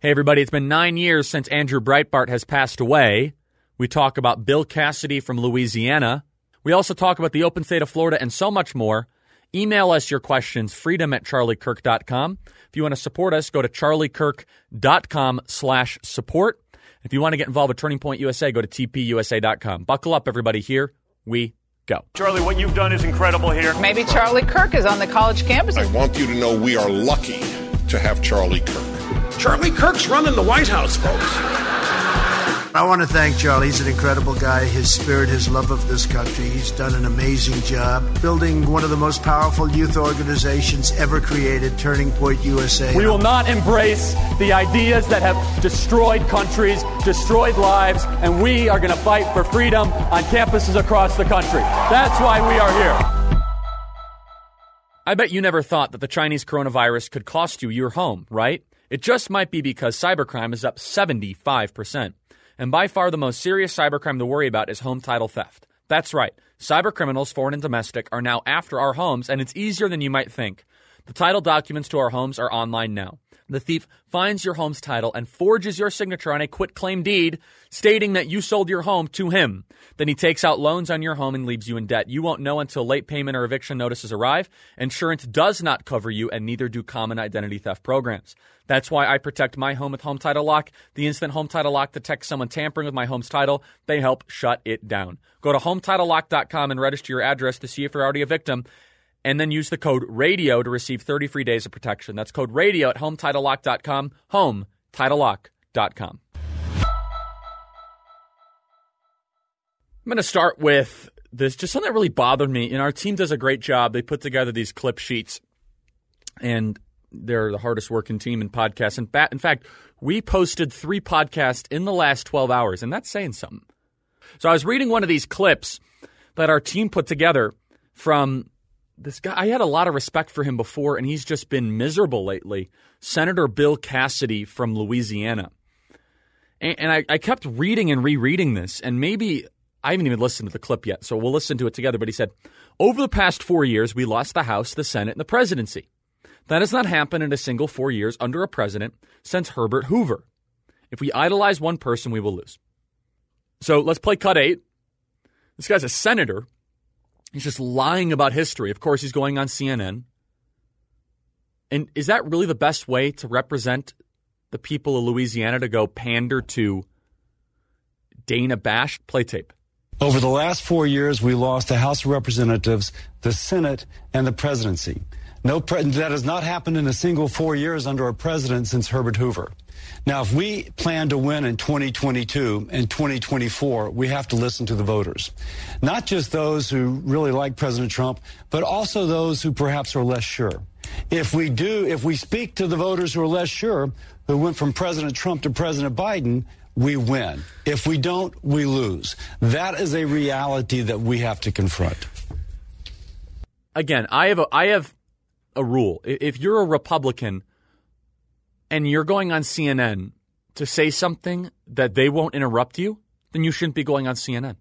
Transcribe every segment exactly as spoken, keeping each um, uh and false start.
Hey, everybody, it's been nine years since Andrew Breitbart has passed away. We talk about Bill Cassidy from Louisiana. We also talk about the open state of Florida and so much more. Email us your questions, freedom at charliekirk dot com. If you want to support us, go to charliekirk.com slash support. If you want to get involved with Turning Point U S A, go to t p u s a dot com. Buckle up, everybody. Here we go. Charlie, what you've done is incredible here. Maybe Charlie Kirk is on the college campus. I want you to know we are lucky to have Charlie Kirk. Charlie Kirk's running the White House, folks. I want to thank Charlie. He's an incredible guy. His spirit, his love of this country. He's done an amazing job building one of the most powerful youth organizations ever created, Turning Point U S A. We will not embrace the ideas that have destroyed countries, destroyed lives, and we are going to fight for freedom on campuses across the country. That's why we are here. I bet you never thought that the Chinese coronavirus could cost you your home, right? It just might be because cybercrime is up seventy-five percent. And by far the most serious cybercrime to worry about is home title theft. That's right. Cybercriminals, foreign and domestic, are now after our homes, and it's easier than you might think. The title documents to our homes are online now. The thief finds your home's title and forges your signature on a quitclaim deed stating that you sold your home to him. Then he takes out loans on your home and leaves you in debt. You won't know until late payment or eviction notices arrive. Insurance does not cover you, and neither do common identity theft programs. That's why I protect my home with Home Title Lock. The instant Home Title Lock detects someone tampering with my home's title, they help shut it down. Go to home title lock dot com and register your address to see if you're already a victim. And then use the code RADIO to receive thirty free days of protection. That's code RADIO at home title lock dot com, home title lock dot com. I'm going to start with this, just something that really bothered me. And our team does a great job. They put together these clip sheets, and they're the hardest working team in podcasts. In, fa- in fact, we posted three podcasts in the last twelve hours, and that's saying something. So I was reading one of these clips that our team put together from this guy. I had a lot of respect for him before, and he's just been miserable lately. Senator Bill Cassidy from Louisiana. And, and I, I kept reading and rereading this, and maybe I haven't even listened to the clip yet, so we'll listen to it together. But he said, over the past four years, we lost the House, the Senate, and the presidency. That has not happened in a single four years under a president since Herbert Hoover. If we idolize one person, we will lose. So let's play cut eight. This guy's a senator. He's just lying about history. Of course, he's going on C N N. And is that really the best way to represent the people of Louisiana, to go pander to Dana Bash? Play tape. Over the last four years, we lost the House of Representatives, the Senate, and the presidency. No, pre- that has not happened in a single four years under a president since Herbert Hoover. Now, if we plan to win in twenty twenty-two and twenty twenty-four, we have to listen to the voters. Not just those who really like President Trump, but also those who perhaps are less sure. If we do, if we speak to the voters who are less sure, who went from President Trump to President Biden, we win. If we don't, we lose. That is a reality that we have to confront. Again, I have a, I have a rule. If you're a Republican and you're going on C N N to say something that they won't interrupt you, then you shouldn't be going on C N N.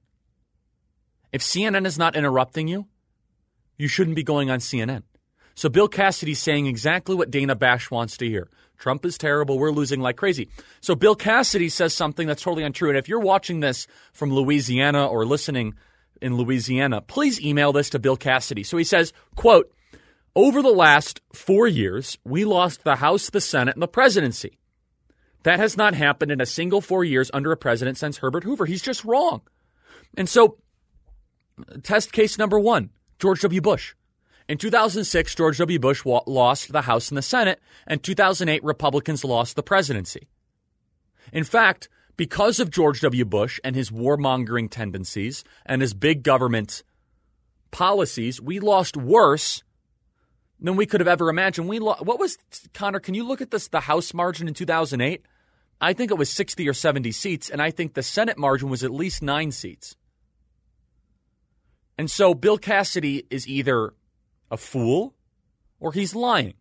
If C N N is not interrupting you, you shouldn't be going on C N N. So Bill Cassidy's saying exactly what Dana Bash wants to hear. Trump is terrible. We're losing like crazy. So Bill Cassidy says something that's totally untrue. And if you're watching this from Louisiana or listening in Louisiana, please email this to Bill Cassidy. So he says, quote, over the last four years, we lost the House, the Senate, and the presidency. That has not happened in a single four years under a president since Herbert Hoover. He's just wrong. And so, test case number one, George W. Bush. In two thousand six, George W. Bush wa- lost the House and the Senate, and two thousand eight, Republicans lost the presidency. In fact, because of George W. Bush and his warmongering tendencies and his big government policies, we lost worse than we could have ever imagined. We lo- What was, Connor, can you look at this, the House margin in two thousand eight? I think it was sixty or seventy seats, and I think the Senate margin was at least nine seats. And so Bill Cassidy is either a fool or he's lying.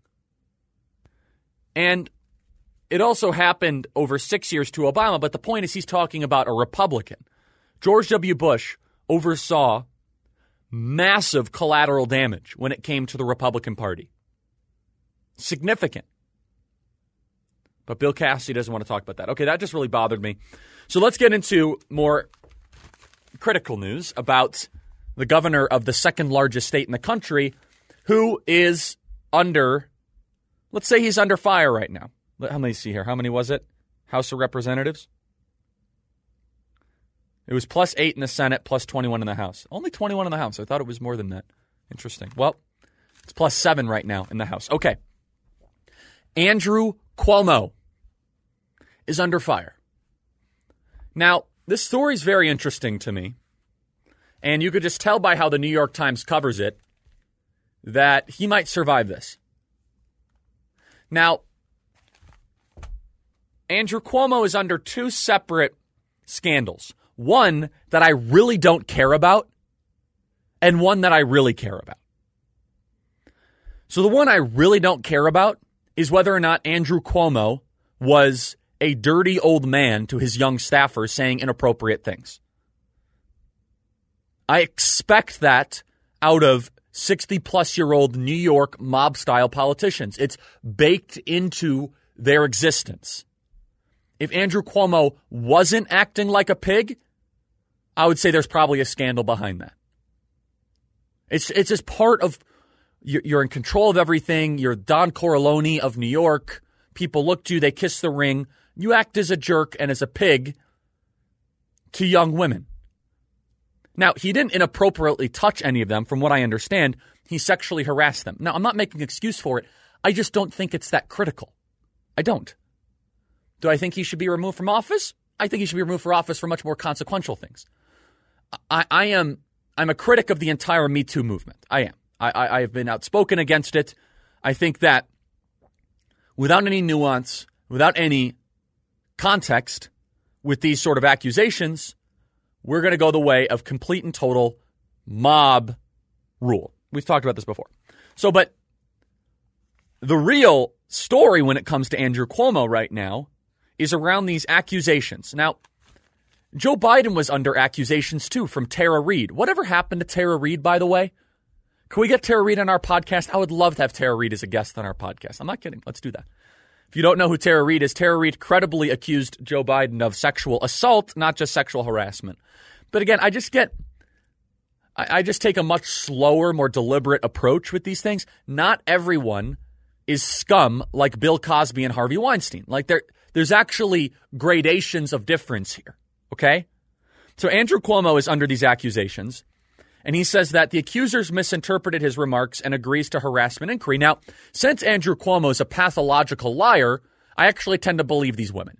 And it also happened over six years to Obama, but the point is he's talking about a Republican. George W. Bush oversaw massive collateral damage when it came to the Republican Party. Significant. But Bill Cassidy doesn't want to talk about that. Okay, that just really bothered me. So let's get into more critical news about the governor of the second largest state in the country, who is under, let's say he's under fire right now. Let me see here. How many was it? House of Representatives? It was plus eight in the Senate, plus twenty-one in the House. Only twenty-one in the House. I thought it was more than that. Interesting. Well, it's plus seven right now in the House. Okay. Andrew Cuomo is under fire. Now, this story is very interesting to me. And you could just tell by how the New York Times covers it that he might survive this. Now, Andrew Cuomo is under two separate scandals. One that I really don't care about, and one that I really care about. So the one I really don't care about is whether or not Andrew Cuomo was a dirty old man to his young staffers saying inappropriate things. I expect that out of sixty-plus-year-old New York mob-style politicians. It's baked into their existence. If Andrew Cuomo wasn't acting like a pig, I would say there's probably a scandal behind that. It's it's just part of, you're, you're in control of everything. You're Don Corleone of New York. People look to you, they kiss the ring. You act as a jerk and as a pig to young women. Now, he didn't inappropriately touch any of them, from what I understand. He sexually harassed them. Now, I'm not making an excuse for it. I just don't think it's that critical. I don't. Do I think he should be removed from office? I think he should be removed from office for much more consequential things. I, I am I'm a critic of the entire Me Too movement. I am. I, I, I have been outspoken against it. I think that without any nuance, without any context, with these sort of accusations, we're going to go the way of complete and total mob rule. We've talked about this before. So, but the real story when it comes to Andrew Cuomo right now is around these accusations. Now, Joe Biden was under accusations too from Tara Reid. Whatever happened to Tara Reid, by the way? Can we get Tara Reid on our podcast? I would love to have Tara Reid as a guest on our podcast. I'm not kidding. Let's do that. If you don't know who Tara Reid is, Tara Reid credibly accused Joe Biden of sexual assault, not just sexual harassment. But again, I just get, I, I just take a much slower, more deliberate approach with these things. Not everyone is scum like Bill Cosby and Harvey Weinstein. Like there, there's actually gradations of difference here. Okay? So Andrew Cuomo is under these accusations, and he says that the accusers misinterpreted his remarks and agrees to harassment inquiry. Now, since Andrew Cuomo is a pathological liar, I actually tend to believe these women.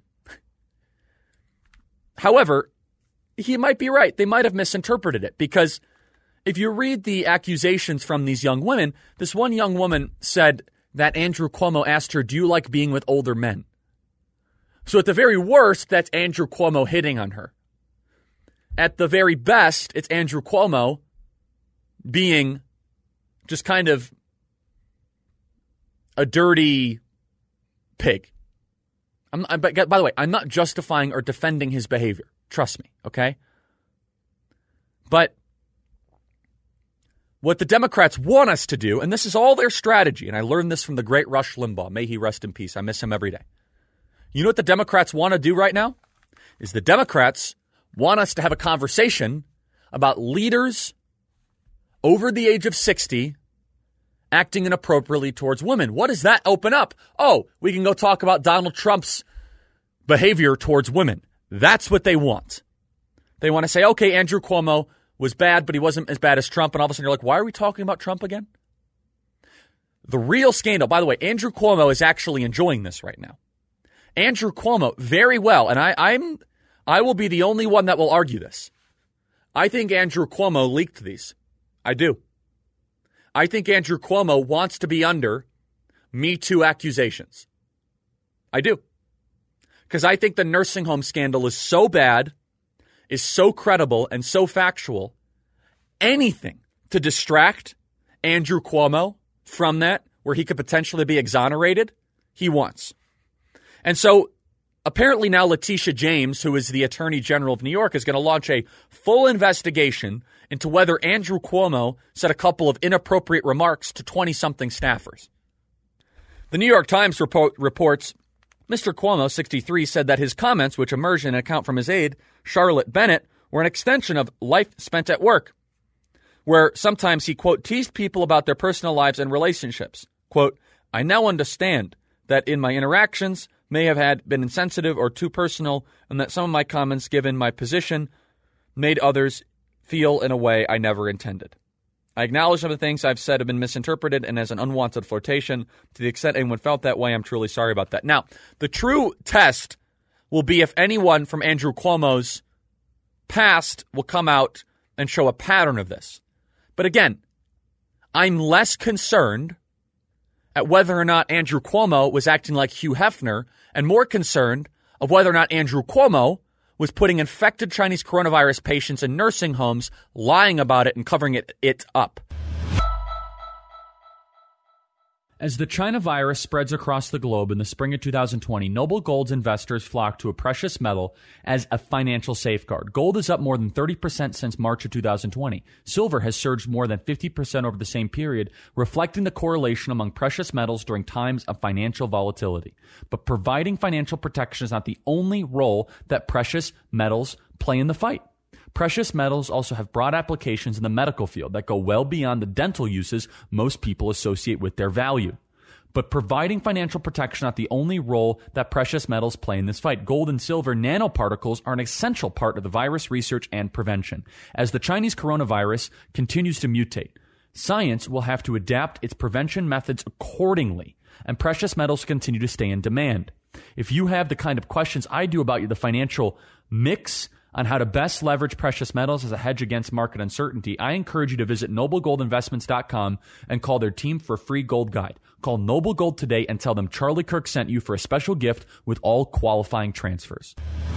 However, he might be right. They might have misinterpreted it, because if you read the accusations from these young women, this one young woman said that Andrew Cuomo asked her, "Do you like being with older men?" So at the very worst, that's Andrew Cuomo hitting on her. At the very best, it's Andrew Cuomo being just kind of a dirty pig. I'm, I, by the way, I'm not justifying or defending his behavior. Trust me, okay? But what the Democrats want us to do, and this is all their strategy, and I learned this from the great Rush Limbaugh. May he rest in peace. I miss him every day. You know what the Democrats want to do right now? Is the Democrats want us to have a conversation about leaders over the age of sixty acting inappropriately towards women. What does that open up? Oh, we can go talk about Donald Trump's behavior towards women. That's what they want. They want to say, okay, Andrew Cuomo was bad, but he wasn't as bad as Trump. And all of a sudden you're like, why are we talking about Trump again? The real scandal, by the way, Andrew Cuomo is actually enjoying this right now. Andrew Cuomo, very well, and I, I'm, I will be the only one that will argue this. I think Andrew Cuomo leaked these. I do. I think Andrew Cuomo wants to be under Me Too accusations. I do. Because I think the nursing home scandal is so bad, is so credible, and so factual, anything to distract Andrew Cuomo from that, where he could potentially be exonerated, he wants. And so apparently now Letitia James, who is the Attorney General of New York, is going to launch a full investigation into whether Andrew Cuomo said a couple of inappropriate remarks to twenty-something staffers. The New York Times report, reports Mister Cuomo, sixty-three, said that his comments, which emerged in an account from his aide, Charlotte Bennett, were an extension of life spent at work, where sometimes he, quote, teased people about their personal lives and relationships. Quote, I now understand that in my interactions may have had been insensitive or too personal, and that some of my comments given my position made others feel in a way I never intended. I acknowledge some of the things I've said have been misinterpreted and as an unwanted flirtation. To the extent anyone felt that way, I'm truly sorry about that. Now, the true test will be if anyone from Andrew Cuomo's past will come out and show a pattern of this. But again, I'm less concerned at whether or not Andrew Cuomo was acting like Hugh Hefner and more concerned of whether or not Andrew Cuomo was putting infected Chinese coronavirus patients in nursing homes, lying about it and covering it, it up. As the China virus spreads across the globe in the spring of two thousand twenty, Noble Gold's investors flocked to a precious metal as a financial safeguard. Gold is up more than thirty percent since March of two thousand twenty. Silver has surged more than fifty percent over the same period, reflecting the correlation among precious metals during times of financial volatility. But providing financial protection is not the only role that precious metals play in the fight. Precious metals also have broad applications in the medical field that go well beyond the dental uses most people associate with their value. But providing financial protection is not the only role that precious metals play in this fight. Gold and silver nanoparticles are an essential part of the virus research and prevention. As the Chinese coronavirus continues to mutate, science will have to adapt its prevention methods accordingly, and precious metals continue to stay in demand. If you have the kind of questions I do about the financial mix on how to best leverage precious metals as a hedge against market uncertainty, I encourage you to visit noble gold investments dot com and call their team for a free gold guide. Call Noble Gold today and tell them Charlie Kirk sent you for a special gift with all qualifying transfers.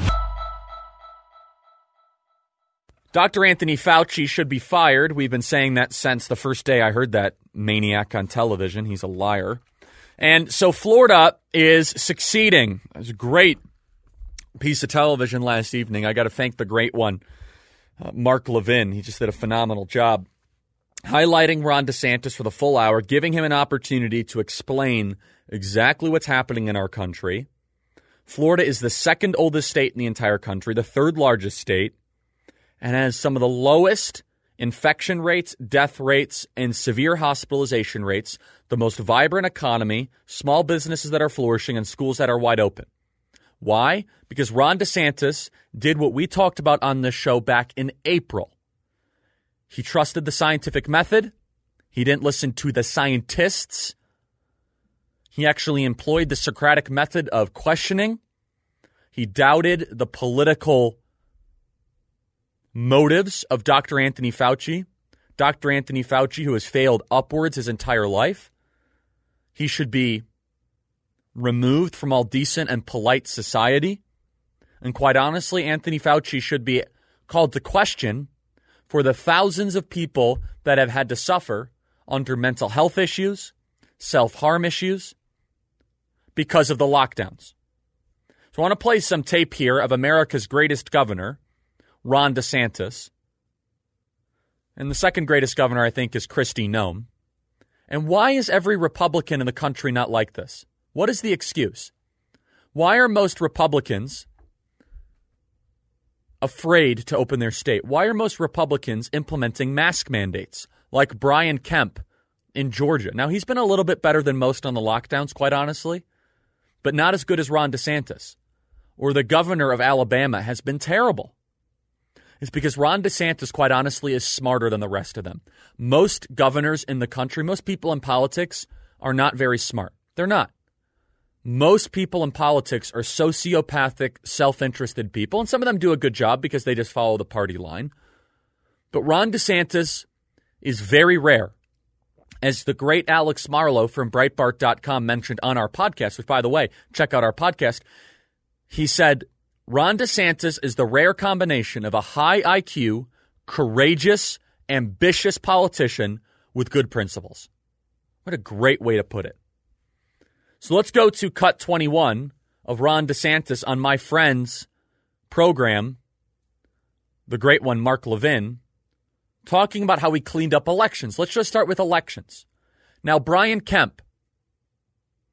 Doctor Anthony Fauci should be fired. We've been saying that since the first day I heard that maniac on television. He's a liar. And so Florida is succeeding. It was a great piece of television last evening. I got to thank the great one, uh, Mark Levin. He just did a phenomenal job highlighting Ron DeSantis for the full hour, giving him an opportunity to explain exactly what's happening in our country. Florida is the second oldest state in the entire country, the third largest state, and has some of the lowest infection rates, death rates, and severe hospitalization rates, the most vibrant economy, small businesses that are flourishing, and schools that are wide open. Why? Because Ron DeSantis did what we talked about on this show back in April. He trusted the scientific method. He didn't listen to the scientists. He actually employed the Socratic method of questioning. He doubted the political motives of Doctor Anthony Fauci. Doctor Anthony Fauci, who has failed upwards his entire life. He should be removed from all decent and polite society. And quite honestly, Anthony Fauci should be called to question for the thousands of people that have had to suffer under mental health issues, self-harm issues, because of the lockdowns. So I want to play some tape here of America's greatest governor, Ron DeSantis. And the second greatest governor, I think, is Kristi Noem. And why is every Republican in the country not like this? What is the excuse? Why are most Republicans afraid to open their state? Why are most Republicans implementing mask mandates like Brian Kemp in Georgia? Now, he's been a little bit better than most on the lockdowns, quite honestly, but not as good as Ron DeSantis. Or the governor of Alabama has been terrible. It's because Ron DeSantis, quite honestly, is smarter than the rest of them. Most governors in the country, most people in politics are not very smart. They're not. Most people in politics are sociopathic, self-interested people, and some of them do a good job because they just follow the party line. But Ron DeSantis is very rare. As the great Alex Marlow from Breitbart dot com mentioned on our podcast, which, by the way, check out our podcast, he said, Ron DeSantis is the rare combination of a high I Q, courageous, ambitious politician with good principles. What a great way to put it. So let's go to cut twenty-one of Ron DeSantis on my friend's program, the great one, Mark Levin, talking about how he cleaned up elections. Let's just start with elections. Now, Brian Kemp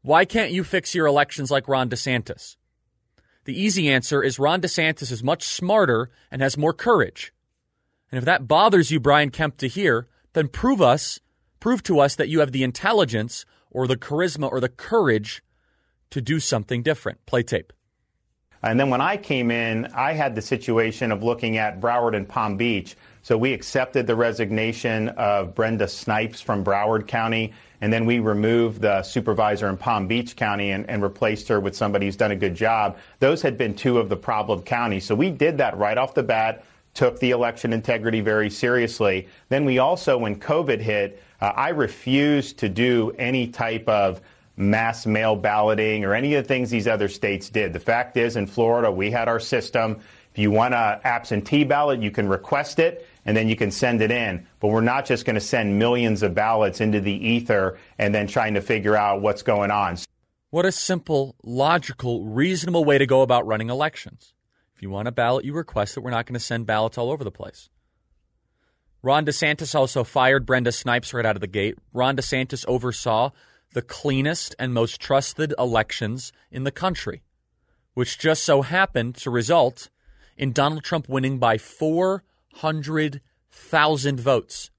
Why can't you fix your elections like Ron DeSantis? The easy answer is Ron DeSantis is much smarter and has more courage. And if that bothers you, Brian Kemp, to hear, then prove us, prove to us that you have the intelligence or the charisma or the courage to do something different. Play tape. And then when I came in, I had the situation of looking at Broward and Palm Beach. So we accepted the resignation of Brenda Snipes from Broward County, and then we removed the supervisor in Palm Beach County and, and replaced her with somebody who's done a good job. Those had been two of the problem counties. So we did that right off the bat, took the election integrity very seriously. Then we also, when COVID hit, uh, I refused to do any type of mass mail balloting or any of the things these other states did. The fact is, in Florida, we had our system. If you want an absentee ballot, you can request it, and then you can send it in. But we're not just going to send millions of ballots into the ether and then trying to figure out what's going on. What a simple, logical, reasonable way to go about running elections. If you want a ballot, you request it. We're not going to send ballots all over the place. Ron DeSantis also fired Brenda Snipes right out of the gate. Ron DeSantis oversaw the cleanest and most trusted elections in the country, which just so happened to result in Donald Trump winning by four hundred thousand votes.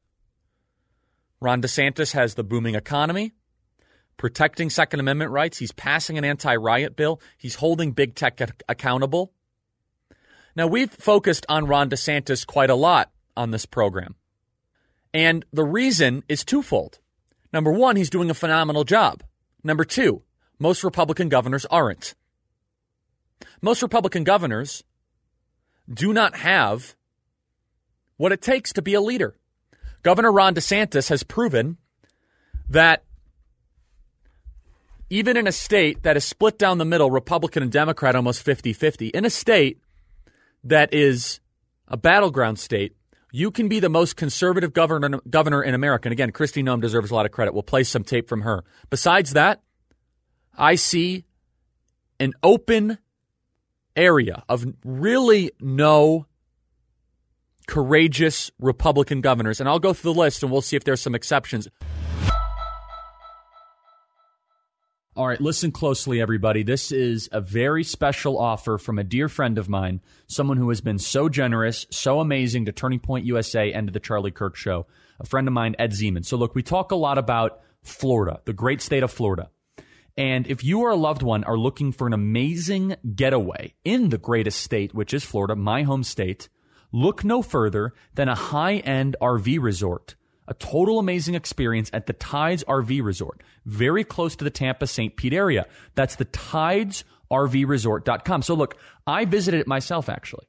Ron DeSantis has the booming economy, protecting Second Amendment rights. He's passing an anti-riot bill. He's holding big tech accountable. Now, we've focused on Ron DeSantis quite a lot on this program. And the reason is twofold. Number one, he's doing a phenomenal job. Number two, most Republican governors aren't. Most Republican governors do not have what it takes to be a leader. Governor Ron DeSantis has proven that even in a state that is split down the middle, Republican and Democrat, almost fifty-fifty, in a state that is a battleground state, you can be the most conservative governor, governor in America. And again, Kristi Noem deserves a lot of credit. We'll play some tape from her. Besides that, I see an open area of really no courageous Republican governors. And I'll go through the list and we'll see if there's some exceptions. All right, listen closely, everybody. This is a very special offer from a dear friend of mine, someone who has been so generous, so amazing to Turning Point U S A and to the Charlie Kirk Show, a friend of mine, Ed Zeman. So look, we talk a lot about Florida, the great state of Florida. And if you or a loved one are looking for an amazing getaway in the greatest state, which is Florida, my home state, look no further than a high-end R V resort. A total amazing experience at the Tides R V Resort, very close to the Tampa Saint Pete area. That's the tides R V resort dot com. So look, I visited it myself, actually.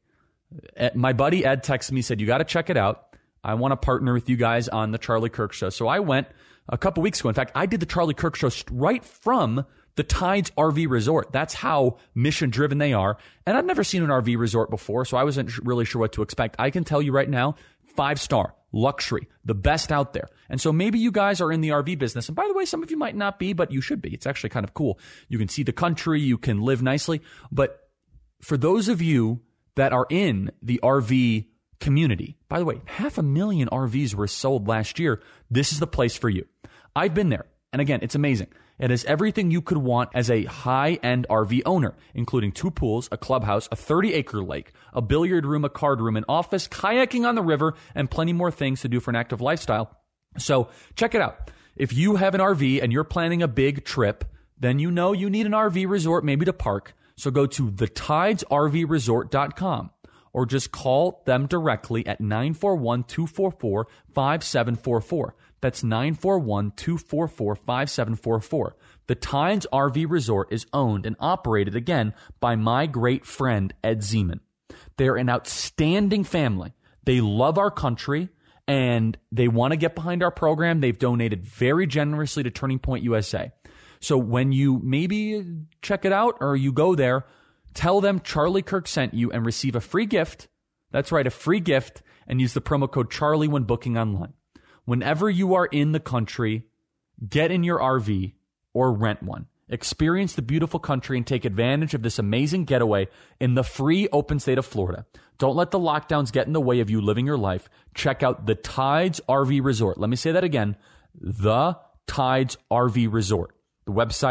My buddy Ed texted me, said, you got to check it out. I want to partner with you guys on the Charlie Kirk Show. So I went a couple weeks ago. In fact, I did the Charlie Kirk Show right from the Tides R V Resort. That's how mission-driven they are. And I've never seen an R V resort before, so I wasn't really sure what to expect. I can tell you right now, five-star. Luxury, the best out there. And so maybe you guys are in the R V business. And by the way, some of you might not be, but you should be. It's actually kind of cool. You can see the country, you can live nicely. But for those of you that are in the R V community, by the way, half a million R Vs were sold last year. This is the place for you. I've been there. And again, it's amazing. It has everything you could want as a high-end R V owner, including two pools, a clubhouse, a thirty-acre lake, a billiard room, a card room, an office, kayaking on the river, and plenty more things to do for an active lifestyle. So check it out. If you have an R V and you're planning a big trip, then you know you need an R V resort maybe to park. So go to the tides R V resort dot com or just call them directly at nine four one, two four four, five seven four four. That's nine four one, two four four, five seven four four. The Tides R V Resort is owned and operated, again, by my great friend, Ed Zeman. They're an outstanding family. They love our country, and they want to get behind our program. They've donated very generously to Turning Point U S A. So when you maybe check it out or you go there, tell them Charlie Kirk sent you and receive a free gift. That's right, a free gift, and use the promo code Charlie when booking online. Whenever you are in the country, get in your R V or rent one. Experience the beautiful country and take advantage of this amazing getaway in the free open state of Florida. Don't let the lockdowns get in the way of you living your life. Check out the Tides R V Resort. Let me say that again. The Tides R V Resort. The website,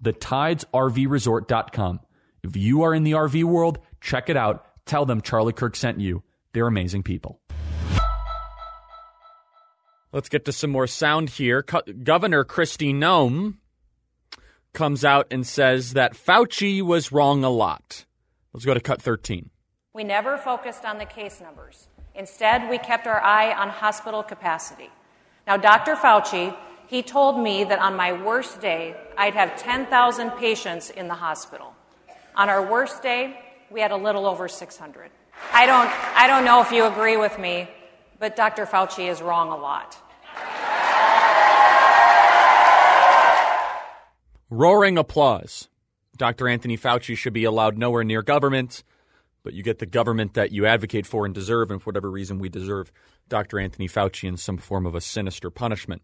the tides R V resort dot com. If you are in the R V world, check it out. Tell them Charlie Kirk sent you. They're amazing people. Let's get to some more sound here. Co- Governor Kristi Noem comes out and says that Fauci was wrong a lot. Let's go to cut thirteen. We never focused on the case numbers. Instead, we kept our eye on hospital capacity. Now, Doctor Fauci, he told me that on my worst day, I'd have ten thousand patients in the hospital. On our worst day, we had a little over six hundred. I don't, I don't know if you agree with me, but Doctor Fauci is wrong a lot. Roaring applause. Doctor Anthony Fauci should be allowed nowhere near government, but you get the government that you advocate for and deserve, and for whatever reason we deserve Doctor Anthony Fauci in some form of a sinister punishment.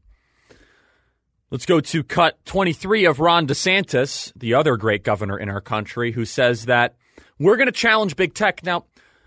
Let's go to cut twenty-three of Ron DeSantis, the other great governor in our country, who says that we're going to challenge big tech. Now,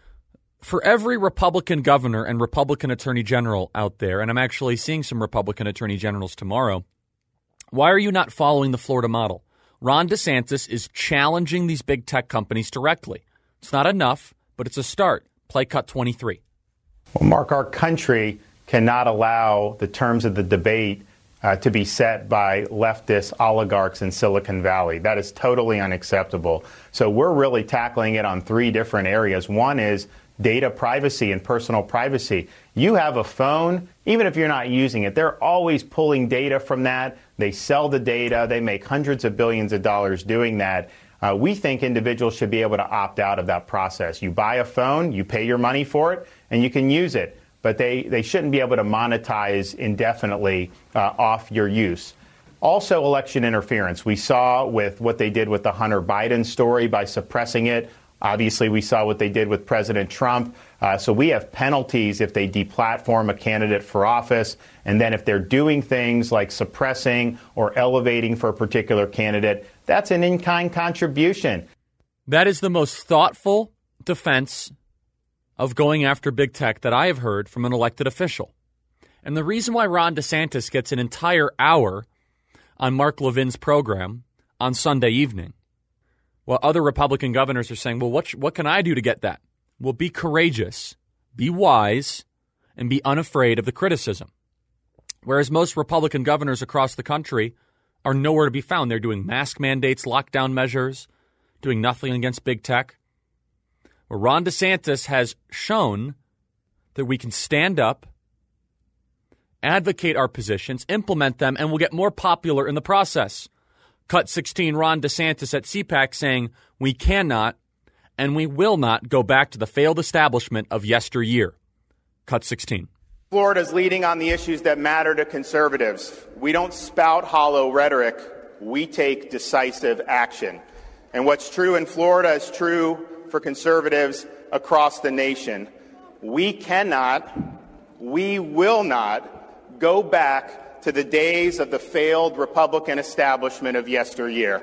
for every Republican governor and Republican attorney general out there, and I'm actually seeing some Republican attorney generals tomorrow, why are you not following the Florida model? Ron DeSantis is challenging these big tech companies directly. It's not enough, but it's a start. Play cut twenty-three. Well, Mark, our country cannot allow the terms of the debate uh, to be set by leftist oligarchs in Silicon Valley. That is totally unacceptable. So we're really tackling it on three different areas. One is data privacy and personal privacy. You have a phone, even if you're not using it, they're always pulling data from that. They sell the data. They make hundreds of billions of dollars doing that. Uh, we think individuals should be able to opt out of that process. You buy a phone, you pay your money for it, and you can use it. But they, they shouldn't be able to monetize indefinitely uh, off your use. Also, election interference. We saw with what they did with the Hunter Biden story by suppressing it. Obviously, we saw what they did with President Trump. Uh, so we have penalties if they deplatform a candidate for office. And then if they're doing things like suppressing or elevating for a particular candidate, that's an in-kind contribution. That is the most thoughtful defense of going after big tech that I have heard from an elected official. And the reason why Ron DeSantis gets an entire hour on Mark Levin's program on Sunday evening, while other Republican governors are saying, well, what, sh- what can I do to get that? Well, be courageous, be wise, and be unafraid of the criticism. Whereas most Republican governors across the country are nowhere to be found. They're doing mask mandates, lockdown measures, doing nothing against big tech. Well, Ron DeSantis has shown that we can stand up, advocate our positions, implement them, and we'll get more popular in the process. Cut sixteen, Ron DeSantis at C PAC saying we cannot and we will not go back to the failed establishment of yesteryear. Cut sixteen. Florida's leading on the issues that matter to conservatives. We don't spout hollow rhetoric. We take decisive action. And what's true in Florida is true for conservatives across the nation. We cannot, we will not go back to the days of the failed Republican establishment of yesteryear.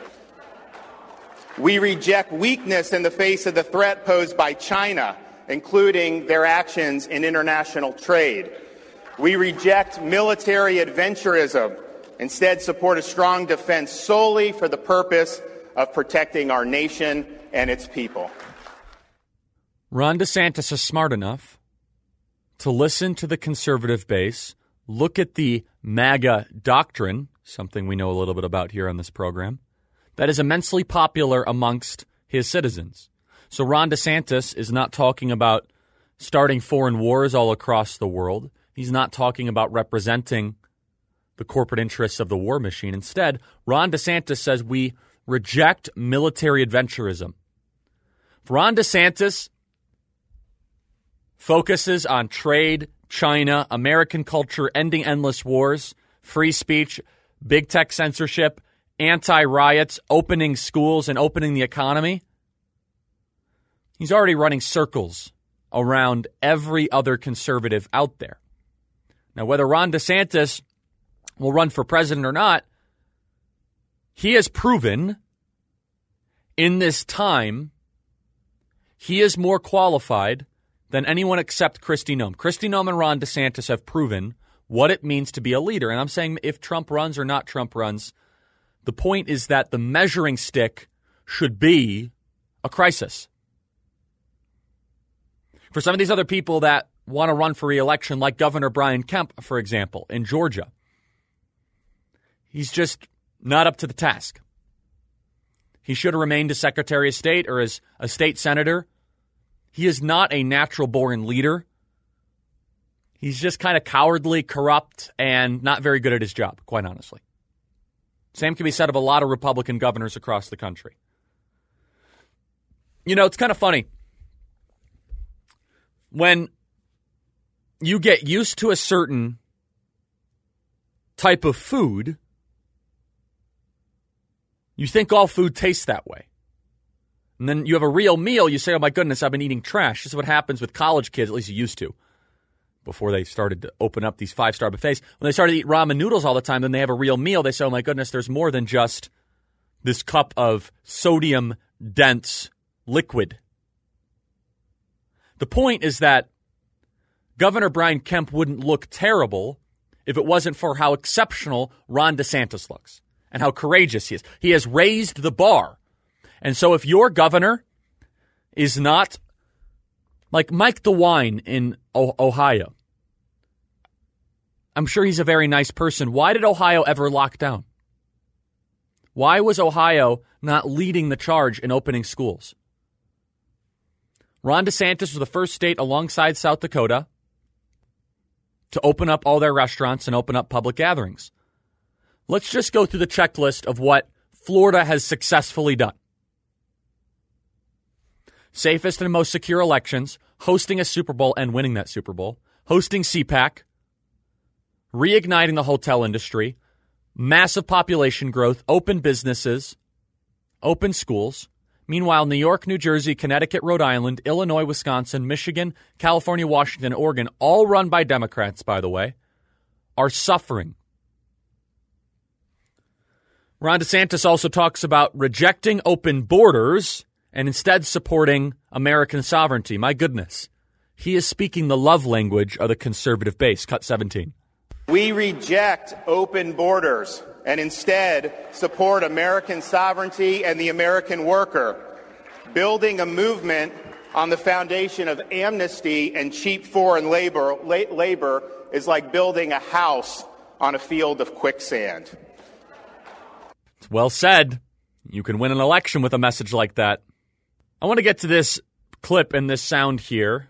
We reject weakness in the face of the threat posed by China, including their actions in international trade. We reject military adventurism, instead support a strong defense solely for the purpose of protecting our nation and its people. Ron DeSantis is smart enough to listen to the conservative base, look at the MAGA doctrine, something we know a little bit about here on this program, that is immensely popular amongst his citizens. So Ron DeSantis is not talking about starting foreign wars all across the world. He's not talking about representing the corporate interests of the war machine. Instead, Ron DeSantis says we reject military adventurism. If Ron DeSantis focuses on trade, China, American culture, ending endless wars, free speech, big tech censorship, anti-riots, opening schools, and opening the economy, he's already running circles around every other conservative out there. Now, whether Ron DeSantis will run for president or not, he has proven in this time he is more qualified than anyone except Kristi Noem. Kristi Noem and Ron DeSantis have proven what it means to be a leader. And I'm saying if Trump runs or not Trump runs, The point is that the measuring stick should be a crisis. For some of these other people that want to run for re-election, like Governor Brian Kemp, for example, in Georgia, he's just not up to the task. He should have remained as Secretary of State or as a state senator. He is not a natural-born leader. He's just kind of cowardly, corrupt, and not very good at his job, quite honestly. Same can be said of a lot of Republican governors across the country. You know, it's kind of funny. When you get used to a certain type of food, you think all food tastes that way. And then you have a real meal, you say, oh my goodness, I've been eating trash. This is what happens with college kids, at least you used to, before they started to open up these five-star buffets. When they started to eat ramen noodles all the time, then they have a real meal. They say, oh my goodness, there's more than just this cup of sodium-dense liquid. The point is that Governor Brian Kemp wouldn't look terrible if it wasn't for how exceptional Ron DeSantis looks and how courageous he is. He has raised the bar. And so if your governor is not like Mike DeWine in o- Ohio, I'm sure he's a very nice person. Why did Ohio ever lock down? Why was Ohio not leading the charge in opening schools? Ron DeSantis was the first state alongside South Dakota to open up all their restaurants and open up public gatherings. Let's just go through the checklist of what Florida has successfully done. Safest and most secure elections, hosting a Super Bowl and winning that Super Bowl, hosting C PAC, reigniting the hotel industry, massive population growth, open businesses, open schools. Meanwhile, New York, New Jersey, Connecticut, Rhode Island, Illinois, Wisconsin, Michigan, California, Washington, Oregon, all run by Democrats, by the way, are suffering. Ron DeSantis also talks about rejecting open borders and instead supporting American sovereignty. My goodness. He is speaking the love language of the conservative base. Cut seventeen. We reject open borders and instead support American sovereignty and the American worker, building a movement on the foundation of amnesty and cheap foreign labor. La- labor is like building a house on a field of quicksand. It's well said. You can win an election with a message like that. I want to get to this clip and this sound here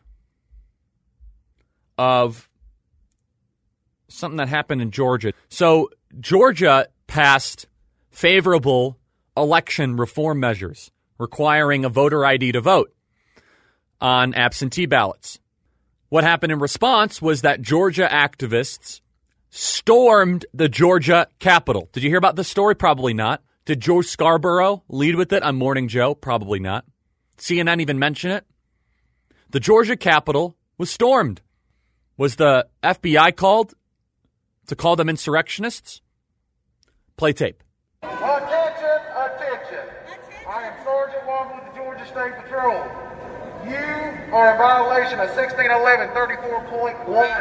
of something that happened in Georgia. So Georgia passed favorable election reform measures requiring a voter I D to vote on absentee ballots. What happened in response was that Georgia activists stormed the Georgia Capitol. Did you hear about this story? Probably not. Did Joe Scarborough lead with it on Morning Joe? Probably not. C N N even mention it? The Georgia Capitol was stormed. Was the F B I called to call them insurrectionists? Play tape. Attention, attention. I am Sergeant Walker with the Georgia State Patrol. You are in violation of sixteen eleven thirty-four point one.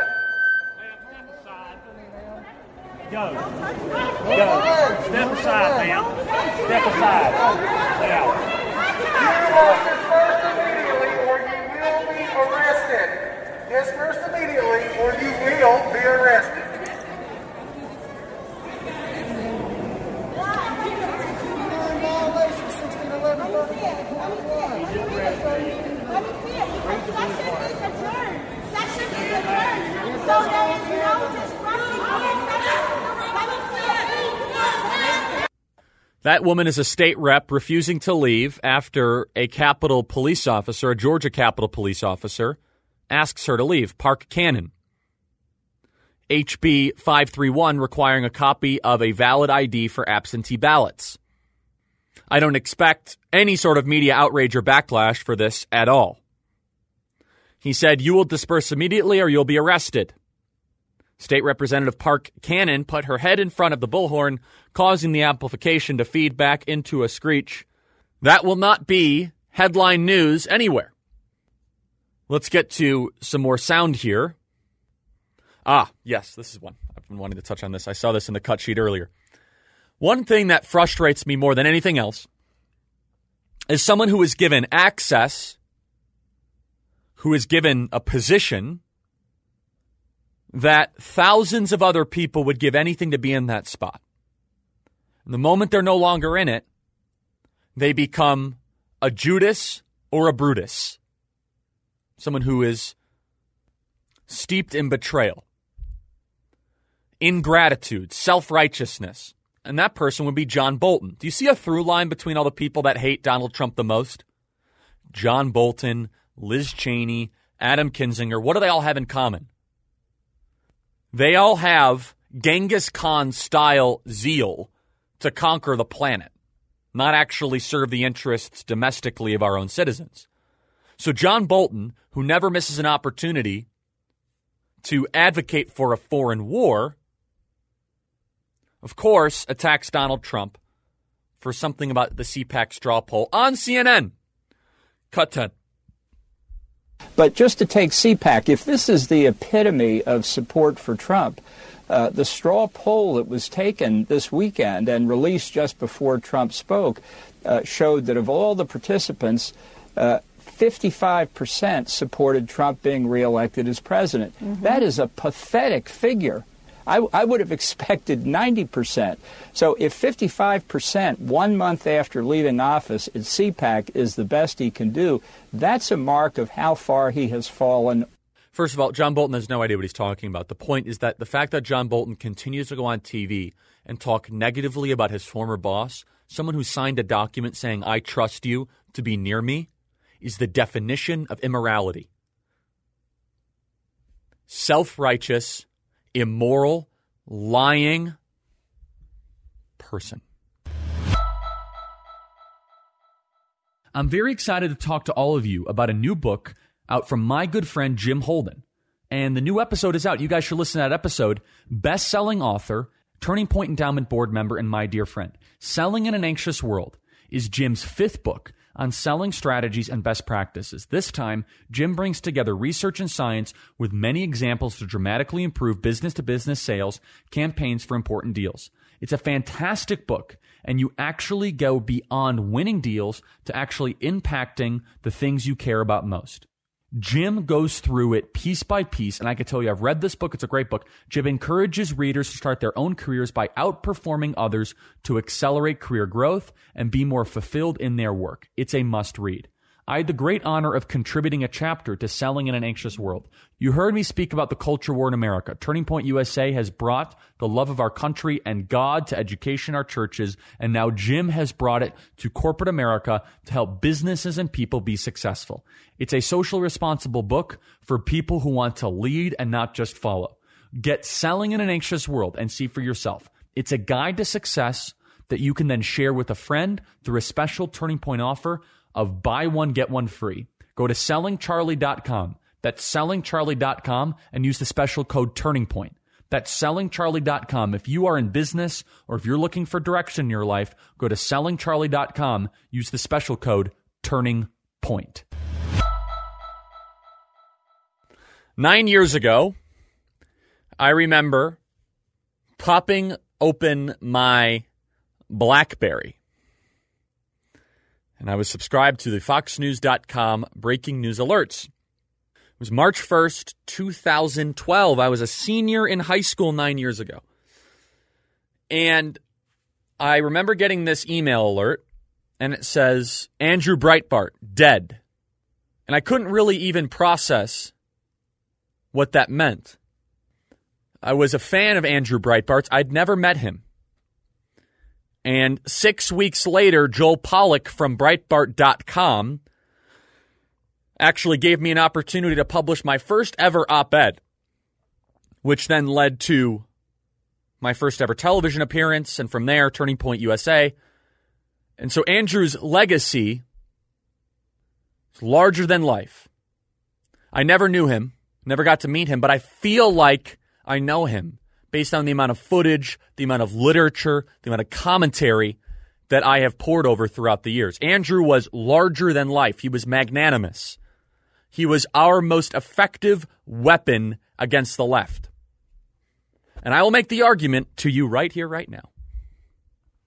Go. Go. Step aside, ma'am. Step aside. Now. You must disperse immediately or you will be arrested. Disperse immediately or you will be arrested. That woman is a state rep refusing to leave after a Capitol police officer, a Georgia Capitol police officer, asks her to leave. Park Cannon. H B five thirty-one requiring a copy of a valid I D for absentee ballots. I don't expect any sort of media outrage or backlash for this at all. He said, you will disperse immediately or you'll be arrested. State Representative Park Cannon put her head in front of the bullhorn, causing the amplification to feed back into a screech. That will not be headline news anywhere. Let's get to some more sound here. Ah, yes, this is one. I've been wanting to touch on this. I saw this in the cut sheet earlier. One thing that frustrates me more than anything else is someone who is given access, who is given a position that thousands of other people would give anything to be in that spot. And the moment they're no longer in it, they become a Judas or a Brutus. Someone who is steeped in betrayal, ingratitude, self-righteousness. And that person would be John Bolton. Do you see a through line between all the people that hate Donald Trump the most? John Bolton, Liz Cheney, Adam Kinzinger. What do they all have in common? They all have Genghis Khan-style zeal to conquer the planet, not actually serve the interests domestically of our own citizens. So John Bolton, who never misses an opportunity to advocate for a foreign war, of course, attacks Donald Trump for something about the C PAC straw poll on C N N. Cut ten. But just to take C PAC, if this is the epitome of support for Trump, uh, the straw poll that was taken this weekend and released just before Trump spoke uh, showed that of all the participants, uh, fifty-five percent supported Trump being reelected as president. Mm-hmm. That is a pathetic figure. I, I would have expected ninety percent. So if fifty-five percent one month after leaving office at C PAC is the best he can do, that's a mark of how far he has fallen. First of all, John Bolton has no idea what he's talking about. The point is that the fact that John Bolton continues to go on T V and talk negatively about his former boss, someone who signed a document saying, "I trust you to be near me," is the definition of immorality. Self-righteous, immoral, lying person. I'm very excited to talk to all of you about a new book out from my good friend Jim Holden. And the new episode is out. You guys should listen to that episode. Best-selling author, Turning Point Endowment board member, and my dear friend. Selling in an Anxious World is Jim's fifth book on selling strategies and best practices. This time, Jim brings together research and science with many examples to dramatically improve business-to-business sales campaigns for important deals. It's a fantastic book, and you actually go beyond winning deals to actually impacting the things you care about most. Jim goes through it piece by piece, and I can tell you, I've read this book. It's a great book. Jim encourages readers to start their own careers by outperforming others to accelerate career growth and be more fulfilled in their work. It's a must-read. I had the great honor of contributing a chapter to Selling in an Anxious World. You heard me speak about the culture war in America. Turning Point U S A has brought the love of our country and God to education, our churches, and now Jim has brought it to corporate America to help businesses and people be successful. It's a socially responsible book for people who want to lead and not just follow. Get Selling in an Anxious World and see for yourself. It's a guide to success that you can then share with a friend through a special Turning Point offer of buy one, get one free. Go to selling charlie dot com. That's selling charlie dot com and use the special code Turning Point. That's selling charlie dot com. If you are in business or if you're looking for direction in your life, go to selling charlie dot com. Use the special code Turning Point. Nine years ago, I remember popping open my BlackBerry. And I was subscribed to the fox news dot com breaking news alerts. It was March first, two thousand twelve. I was a senior in high school nine years ago. And I remember getting this email alert, and it says, Andrew Breitbart, dead. And I couldn't really even process what that meant. I was a fan of Andrew Breitbart's. I'd never met him. And six weeks later, Joel Pollack from Breitbart dot com actually gave me an opportunity to publish my first ever op-ed, which then led to my first ever television appearance, and from there, Turning Point U S A. And so Andrew's legacy is larger than life. I never knew him, never got to meet him, but I feel like I know him, based on the amount of footage, the amount of literature, the amount of commentary that I have poured over throughout the years. Andrew was larger than life. He was magnanimous. He was our most effective weapon against the left. And I will make the argument to you right here, right now.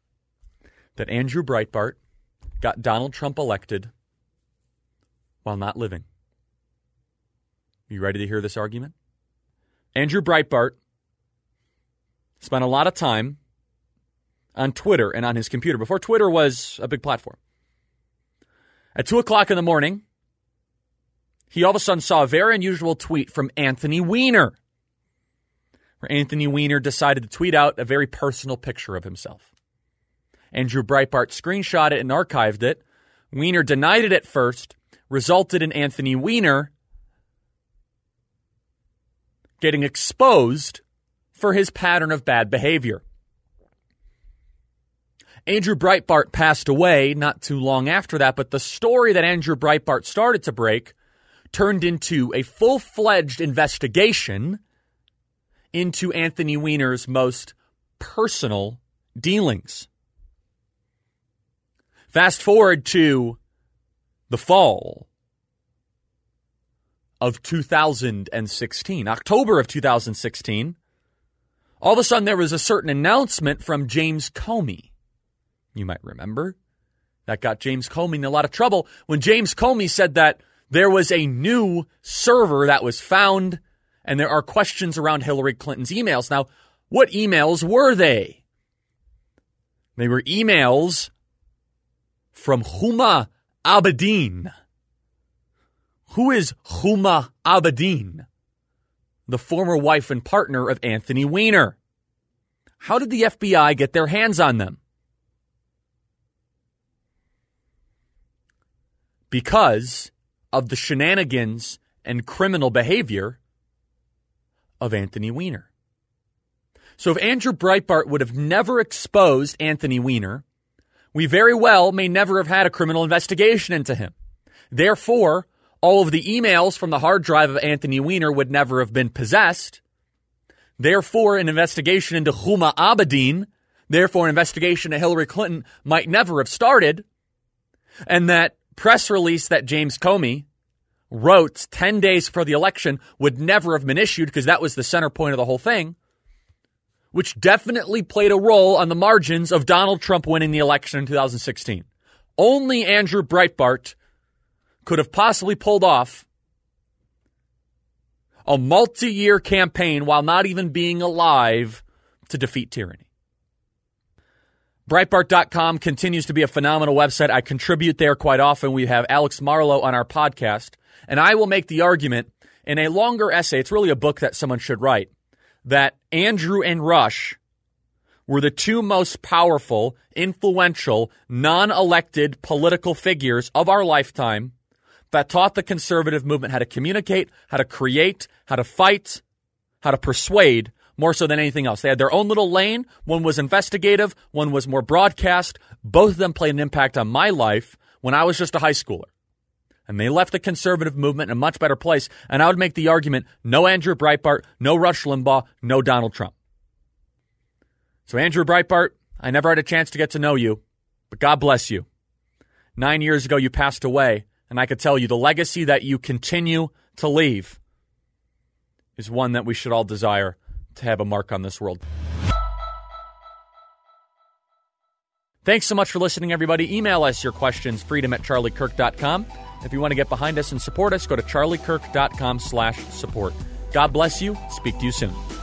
that Andrew Breitbart got Donald Trump elected while not living. You ready to hear this argument? Andrew Breitbart spent a lot of time on Twitter and on his computer before Twitter was a big platform. At two o'clock in the morning, he all of a sudden saw a very unusual tweet from Anthony Weiner, where Anthony Weiner decided to tweet out a very personal picture of himself. Andrew Breitbart screenshot it and archived it. Weiner denied it at first, resulted in Anthony Weiner getting exposed for his pattern of bad behavior. Andrew Breitbart passed away not too long after that, but the story that Andrew Breitbart started to break turned into a full-fledged investigation into Anthony Weiner's most personal dealings. Fast forward to the fall of two thousand sixteen, October of two thousand sixteen. All of a sudden there was a certain announcement from James Comey. You might remember. That got James Comey in a lot of trouble when James Comey said that there was a new server that was found and there are questions around Hillary Clinton's emails. Now, what emails were they? They were emails from Huma Abedin. Who is Huma Abedin? The former wife and partner of Anthony Weiner. How did the F B I get their hands on them? Because of the shenanigans and criminal behavior of Anthony Weiner. So if Andrew Breitbart would have never exposed Anthony Weiner, we very well may never have had a criminal investigation into him. Therefore, all of the emails from the hard drive of Anthony Weiner would never have been possessed. Therefore, an investigation into Huma Abedin, therefore an investigation into Hillary Clinton might never have started. And that press release that James Comey wrote ten days before the election would never have been issued because that was the center point of the whole thing, which definitely played a role on the margins of Donald Trump winning the election in two thousand sixteen. Only Andrew Breitbart could have possibly pulled off a multi-year campaign while not even being alive to defeat tyranny. Breitbart dot com continues to be a phenomenal website. I contribute there quite often. We have Alex Marlow on our podcast, and I will make the argument in a longer essay, it's really a book that someone should write, that Andrew and Rush were the two most powerful, influential, non-elected political figures of our lifetime that taught the conservative movement how to communicate, how to create, how to fight, how to persuade, more so than anything else. They had their own little lane. One was investigative. One was more broadcast. Both of them played an impact on my life when I was just a high schooler. And they left the conservative movement in a much better place. And I would make the argument, no Andrew Breitbart, no Rush Limbaugh, no Donald Trump. So Andrew Breitbart, I never had a chance to get to know you, but God bless you. Nine years ago, you passed away. And I could tell you the legacy that you continue to leave is one that we should all desire to have a mark on this world. Thanks so much for listening, everybody. Email us your questions, freedom at charlie kirk dot com. If you want to get behind us and support us, go to charlie kirk dot com slash support. God bless you. Speak to you soon.